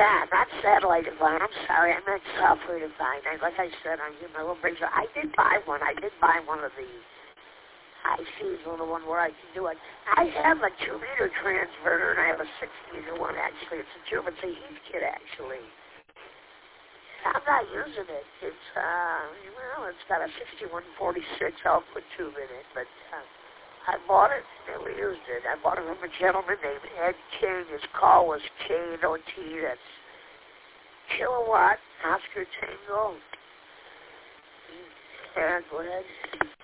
Yeah, not satellite defined. I'm sorry, I meant software defined. Like I said, I get my little breakthrough. I did buy one. I did buy one of the high-speed little one where I can do it. I have a 2-meter transverter, and I have a 6-meter one, actually. It's a tube. It's a heat kit, actually. I'm not using it. It's, well, it's got a 6146 output tube in it, but I bought it, and we used it. I bought it from a gentleman named Ed King. His call was K-N-O-T. That's Kilowatt Oscar Tango. And go ahead.